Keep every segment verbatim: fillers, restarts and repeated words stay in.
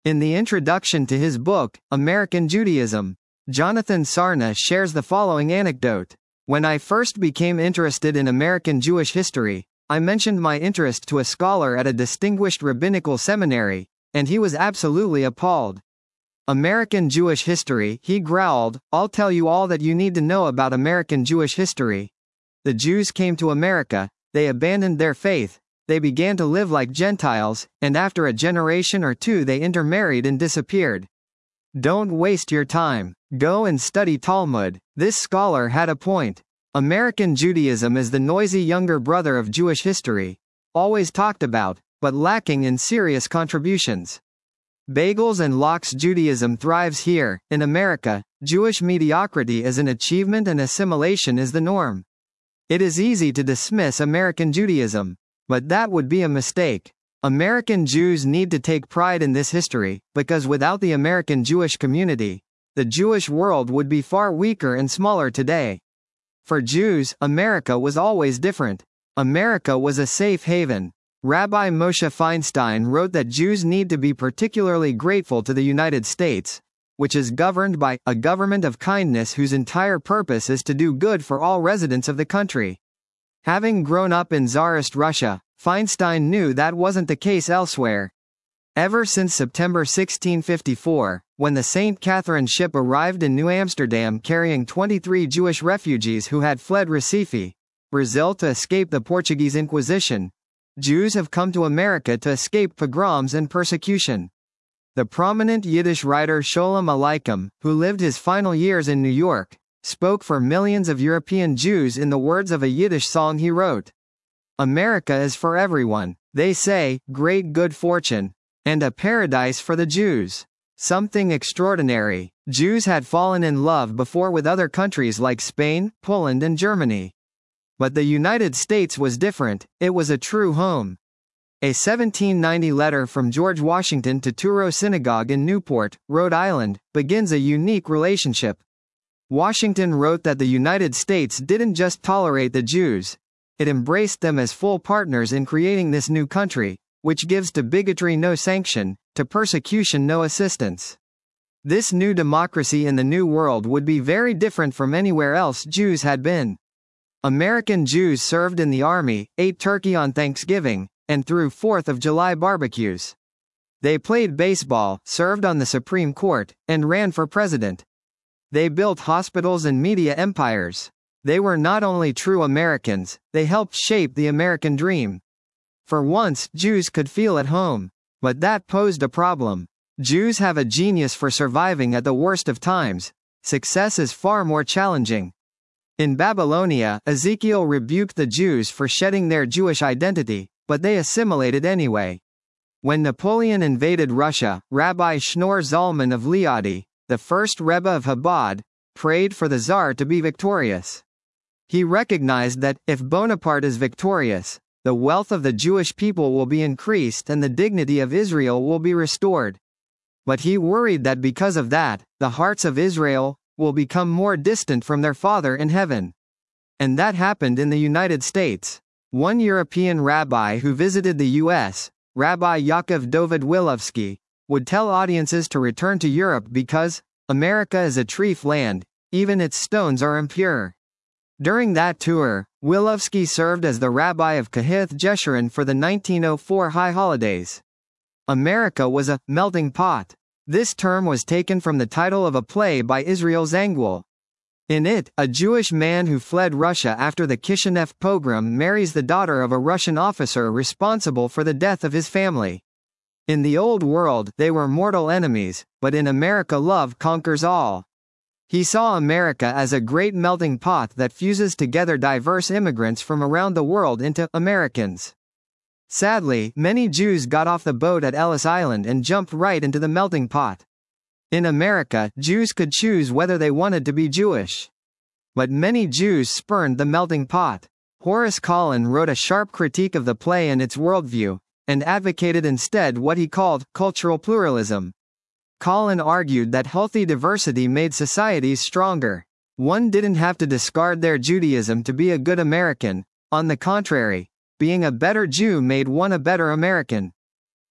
In the introduction to his book, American Judaism, Jonathan Sarna shares the following anecdote. When I first became interested in American Jewish history, I mentioned my interest to a scholar at a distinguished rabbinical seminary, and he was absolutely appalled. American Jewish history, he growled, I'll tell you all that you need to know about American Jewish history. The Jews came to America, they abandoned their faith, they began to live like Gentiles, and after a generation or two they intermarried and disappeared. Don't waste your time. Go and study Talmud. This scholar had a point. American Judaism is the noisy younger brother of Jewish history, always talked about, but lacking in serious contributions. Bagels and lox Judaism thrives here. In America, Jewish mediocrity as an achievement and assimilation is the norm. It is easy to dismiss American Judaism, but that would be a mistake. American Jews need to take pride in this history, because without the American Jewish community, the Jewish world would be far weaker and smaller today. For Jews, America was always different. America was a safe haven. Rabbi Moshe Feinstein wrote that Jews need to be particularly grateful to the United States, which is governed by a government of kindness whose entire purpose is to do good for all residents of the country. Having grown up in Tsarist Russia, Feinstein knew that wasn't the case elsewhere. Ever since September sixteen fifty-four, when the Saint Catherine ship arrived in New Amsterdam carrying twenty-three Jewish refugees who had fled Recife, Brazil to escape the Portuguese Inquisition, Jews have come to America to escape pogroms and persecution. The prominent Yiddish writer Sholem Aleichem, who lived his final years in New York, spoke for millions of European Jews in the words of a Yiddish song he wrote. America is for everyone, they say, great good fortune, and a paradise for the Jews. Something extraordinary. Jews had fallen in love before with other countries like Spain, Poland and Germany. But the United States was different, it was a true home. A seventeen ninety letter from George Washington to Touro Synagogue in Newport, Rhode Island, begins a unique relationship. Washington wrote that the United States didn't just tolerate the Jews, it embraced them as full partners in creating this new country, which gives to bigotry no sanction, to persecution no assistance. This new democracy in the New World would be very different from anywhere else Jews had been. American Jews served in the army, ate turkey on Thanksgiving, and threw fourth of July barbecues. They played baseball, served on the Supreme Court, and ran for president. They built hospitals and media empires. They were not only true Americans, they helped shape the American dream. For once, Jews could feel at home. But that posed a problem. Jews have a genius for surviving at the worst of times. Success is far more challenging. In Babylonia, Ezekiel rebuked the Jews for shedding their Jewish identity, but they assimilated anyway. When Napoleon invaded Russia, Rabbi Shneur Zalman of Liadi, the first Rebbe of Chabad, prayed for the Tsar to be victorious. He recognized that, if Bonaparte is victorious, the wealth of the Jewish people will be increased and the dignity of Israel will be restored. But he worried that because of that, the hearts of Israel will become more distant from their Father in heaven. And that happened in the United States. One European rabbi who visited the U S, Rabbi Yaakov Dovid Willovsky, would tell audiences to return to Europe because America is a treif land, even its stones are impure. During that tour, Willovsky served as the rabbi of Kahith Jeshurun for the nineteen oh four high holidays. America was a melting pot. This term was taken from the title of a play by Israel Zangwill. In it, a Jewish man who fled Russia after the Kishinev pogrom marries the daughter of a Russian officer responsible for the death of his family. In the old world, they were mortal enemies, but in America love conquers all. He saw America as a great melting pot that fuses together diverse immigrants from around the world into Americans. Sadly, many Jews got off the boat at Ellis Island and jumped right into the melting pot. In America, Jews could choose whether they wanted to be Jewish. But many Jews spurned the melting pot. Horace Collin wrote a sharp critique of the play and its worldview, and advocated instead what he called cultural pluralism. Collin argued that healthy diversity made societies stronger. One didn't have to discard their Judaism to be a good American. On the contrary, being a better Jew made one a better American.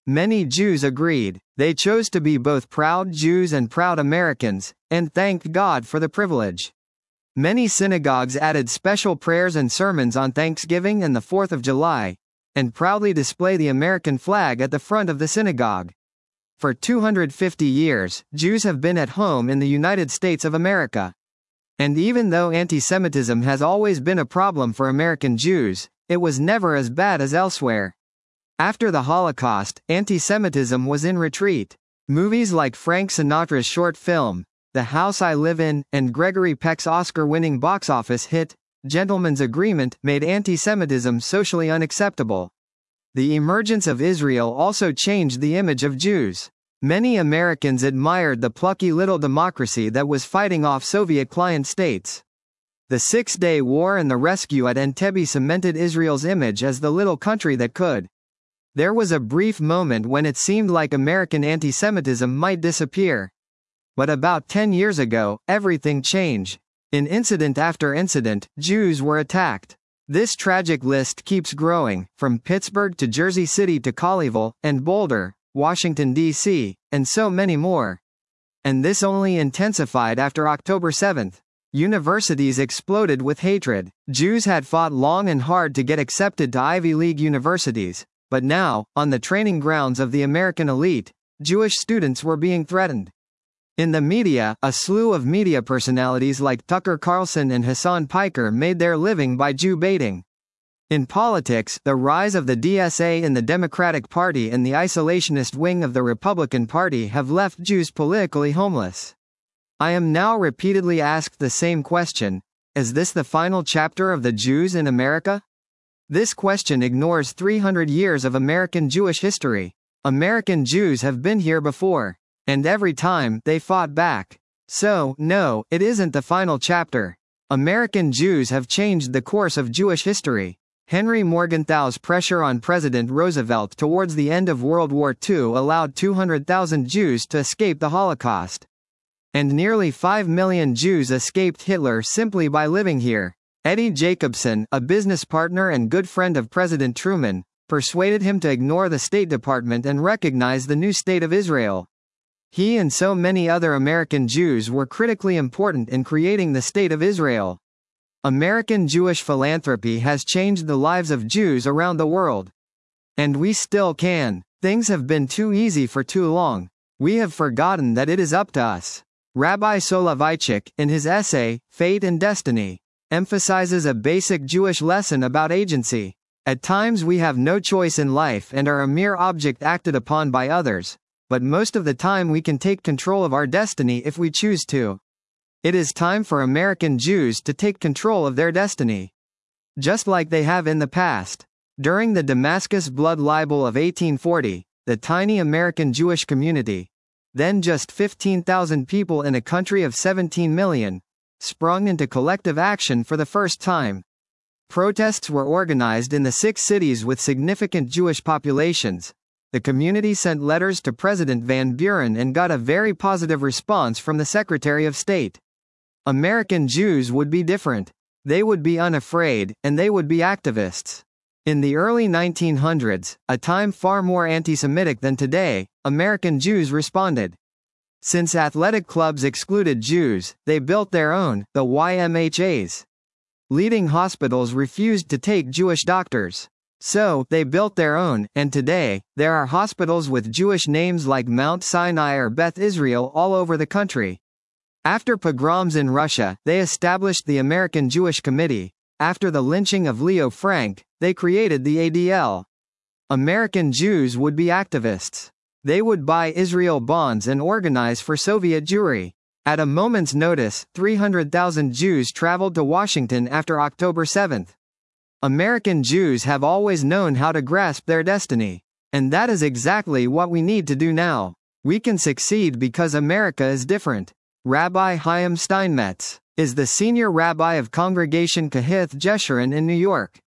Many Jews agreed. They chose to be both proud Jews and proud Americans, and thanked God for the privilege. Many synagogues added special prayers and sermons on Thanksgiving and the fourth of July, and proudly display the American flag at the front of the synagogue. For two hundred fifty years, Jews have been at home in the United States of America. And even though anti-Semitism has always been a problem for American Jews, it was never as bad as elsewhere. After the Holocaust, anti-Semitism was in retreat. Movies like Frank Sinatra's short film, The House I Live In, and Gregory Peck's Oscar-winning box office hit, Gentleman's Agreement, made anti-Semitism socially unacceptable. The emergence of Israel also changed the image of Jews. Many Americans admired the plucky little democracy that was fighting off Soviet client states. The Six-Day War and the rescue at Entebbe cemented Israel's image as the little country that could. There was a brief moment when it seemed like American anti-Semitism might disappear. But about ten years ago, everything changed. In incident after incident, Jews were attacked. This tragic list keeps growing, from Pittsburgh to Jersey City to Colleyville, and Boulder, Washington, D C, and so many more. And this only intensified after October seventh. Universities exploded with hatred. Jews had fought long and hard to get accepted to Ivy League universities, but now, on the training grounds of the American elite, Jewish students were being threatened. In the media, a slew of media personalities like Tucker Carlson and Hassan Piker made their living by Jew baiting. In politics, the rise of the D S A in the Democratic Party and the isolationist wing of the Republican Party have left Jews politically homeless. I am now repeatedly asked the same question: is this the final chapter of the Jews in America? This question ignores three hundred years of American Jewish history. American Jews have been here before. And every time, they fought back. So, no, it isn't the final chapter. American Jews have changed the course of Jewish history. Henry Morgenthau's pressure on President Roosevelt towards the end of World War Two allowed two hundred thousand Jews to escape the Holocaust. And nearly five million Jews escaped Hitler simply by living here. Eddie Jacobson, a business partner and good friend of President Truman, persuaded him to ignore the State Department and recognize the new state of Israel. He and so many other American Jews were critically important in creating the State of Israel. American Jewish philanthropy has changed the lives of Jews around the world. And we still can. Things have been too easy for too long. We have forgotten that it is up to us. Rabbi Soloveitchik, in his essay, Fate and Destiny, emphasizes a basic Jewish lesson about agency. At times we have no choice in life and are a mere object acted upon by others. But most of the time we can take control of our destiny if we choose to. It is time for American Jews to take control of their destiny. Just like they have in the past. During the Damascus blood libel of eighteen forty, the tiny American Jewish community, then just fifteen thousand people in a country of seventeen million, sprung into collective action for the first time. Protests were organized in the six cities with significant Jewish populations. The community sent letters to President Van Buren and got a very positive response from the Secretary of State. American Jews would be different. They would be unafraid, and they would be activists. In the early nineteen hundreds, a time far more anti-Semitic than today, American Jews responded. Since athletic clubs excluded Jews, they built their own, the Y M H As. Leading hospitals refused to take Jewish doctors. So, they built their own, and today, there are hospitals with Jewish names like Mount Sinai or Beth Israel all over the country. After pogroms in Russia, they established the American Jewish Committee. After the lynching of Leo Frank, they created the A D L. American Jews would be activists. They would buy Israel bonds and organize for Soviet Jewry. At a moment's notice, three hundred thousand Jews traveled to Washington after October seventh. American Jews have always known how to grasp their destiny. And that is exactly what we need to do now. We can succeed because America is different. Rabbi Chaim Steinmetz is the senior rabbi of Congregation Kahith Jeshurun in New York.